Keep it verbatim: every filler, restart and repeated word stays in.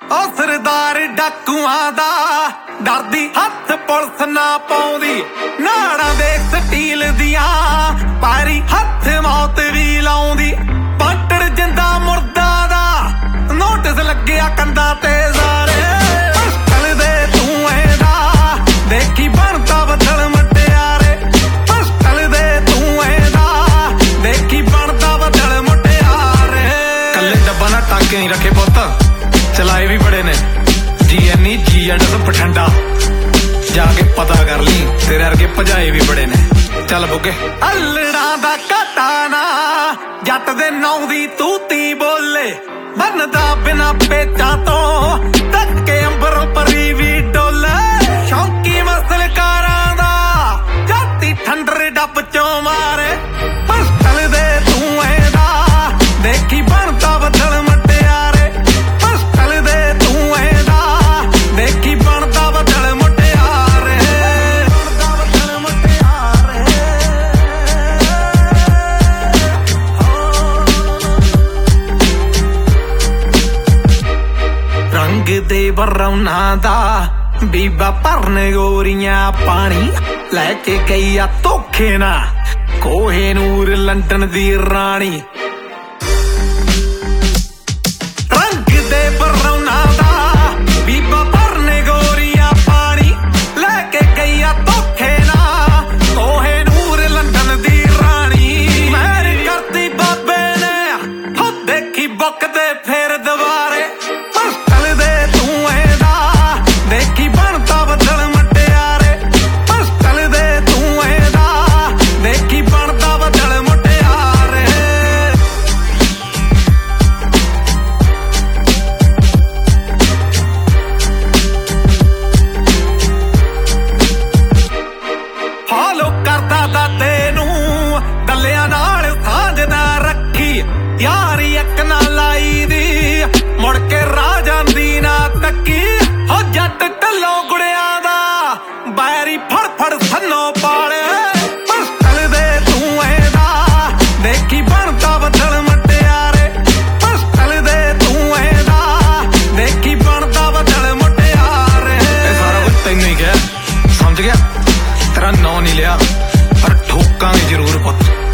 ओ सरदार डाकुआं दा डरदी हथ पुलिस ना पाउंदी नाड़ा देख स्टील दियां पैरी हथ मौत भी लाउंदी पाटड़ जिंदा मुर्दा दा नोटिस लग्गिया कंधा ते सारे पिस्टल दे धुएं दा देखी बनदा बदल मुटियारे पिस्टल दे धुएं दा देखी बनदा बदल मुटियारे कल्ले डब्बा ना टाके नहीं रखे पुत्त चलाए भी बड़े ने जी एनी जी एड बठिंडा जाके पता कर ली तेरे अर्गे भजाए भी बड़े ने चल बुगे अल्लड़ा दा कटाना जट दे नौ दी तूती बोले बनदा बिना पेचा तो धक्के अंबर परी भी डोले शौकी मसलकारां दा जाती ठंडर डब चों मारे पिस्टल दे धुएं दा देखी बनदा बदल मुटियारे पिस्टल दे धुएं दा देखी बनदा बदल मुटियारे बनदा बदल मुटियारे रंग दे बरौना दा बीबा भरने गोरियां पानी लैके गई आ धोखे ना कोहिनूर लंडन दी रानी रंग दे बरौना दा बीबा भरने गोरियां पानी लैके गई आ धोखे ना कोहिनूर लंडन दी रानी मैरी करती बाबे ने हो देखी बकदे फिर दुबारे पिस्टल दे धुएं दा देखी बनदा बदल मुटियारे पिस्टल दे धुएं दा देखी बनदा बदल मुटियारे फॉलो करदा दा तेनू डल्लियां नाल सांझ ना रखी यारी एक ना लाई दी मुड़ के राह जांदी ना तक्की हो जट ढल्लों गुड़ियां दा बैरी फड़ फड़ सन्नो पाले पिस्टल दे धुएं दा देखी बनदा बदल मुटियारे पिस्टल दे धुएं दा देखी बनदा बदल मुटियारे सारा कुछ तैनूं ही कहा समझ गया तेरा नां नहीं लिया पर ठोकांगे जरूर पुत्त।